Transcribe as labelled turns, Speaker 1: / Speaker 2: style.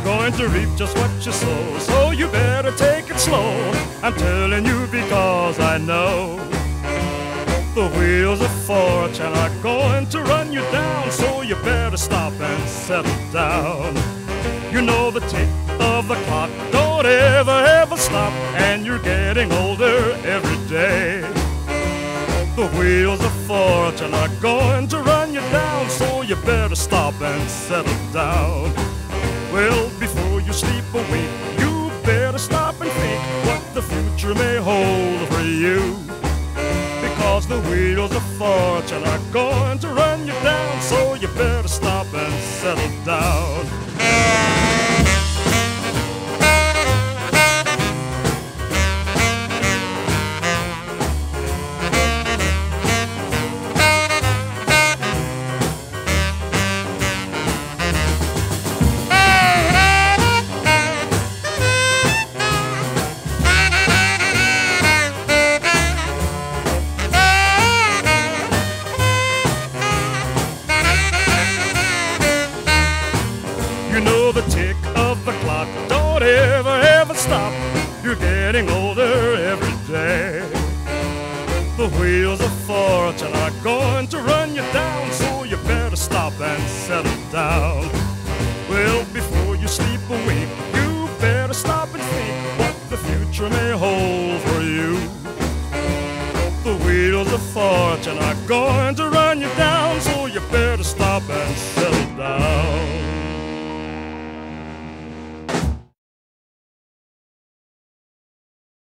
Speaker 1: you're going to reap just what you sow. So you better take it slow. I'm telling you because I know the wheels of fortune are going to run you down. So you better stop and settle down. You know the tick of the clock don't ever stop, and you're getting older every day. The wheels of fortune are going to run you down, so you better stop and settle down. Well, before you sleep a wink, you better stop and think what the future may hold for you. Because the wheels of fortune are going to run you down, so you better stop and settle down. You know the tick of the clock don't ever stop. You're getting older every day. The wheels of fortune are going to run you down, so you better stop and settle down. Well, before you sleep a wink, you better stop and think what the future may hold for you. The wheels of fortune are going to run you down, so you better stop and settle down.